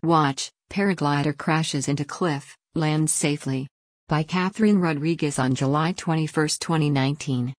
Watch, paraglider crashes into cliff, lands safely. By Catherine Rodriguez on July 21, 2019.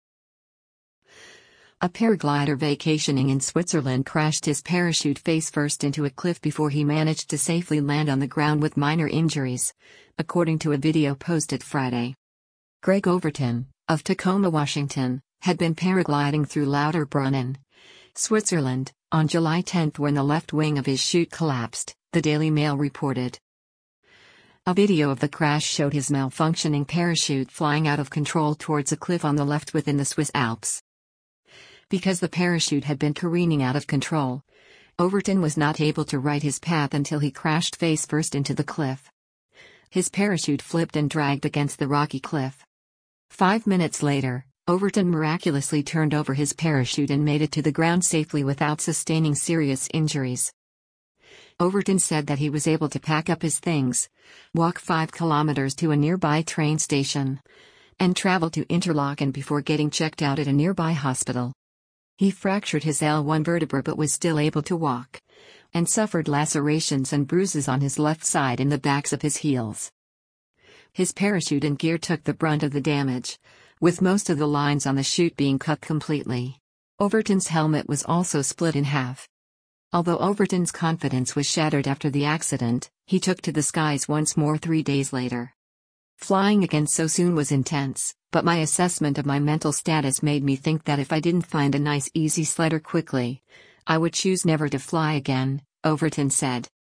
A paraglider vacationing in Switzerland crashed his parachute face-first into a cliff before he managed to safely land on the ground with minor injuries, according to a video posted Friday. Greg Overton, of Tacoma, Washington, had been paragliding through Lauterbrunnen, Switzerland, on July 10 when the left wing of his chute collapsed, the Daily Mail reported. A video of the crash showed his malfunctioning parachute flying out of control towards a cliff on the left within the Swiss Alps. Because the parachute had been careening out of control, Overton was not able to right his path until he crashed face-first into the cliff. His parachute flipped and dragged against the rocky cliff. 5 minutes later, Overton miraculously turned over his parachute and made it to the ground safely without sustaining serious injuries. Overton said that he was able to pack up his things, walk 5 kilometers to a nearby train station, and travel to Interlaken before getting checked out at a nearby hospital. He fractured his L1 vertebra but was still able to walk, and suffered lacerations and bruises on his left side and the backs of his heels. His parachute and gear took the brunt of the damage, with most of the lines on the chute being cut completely. Overton's helmet was also split in half. Although Overton's confidence was shattered after the accident, he took to the skies once more 3 days later. Flying again so soon was intense, but my assessment of my mental status made me think that if I didn't find a nice easy sledder quickly, I would choose never to fly again, Overton said.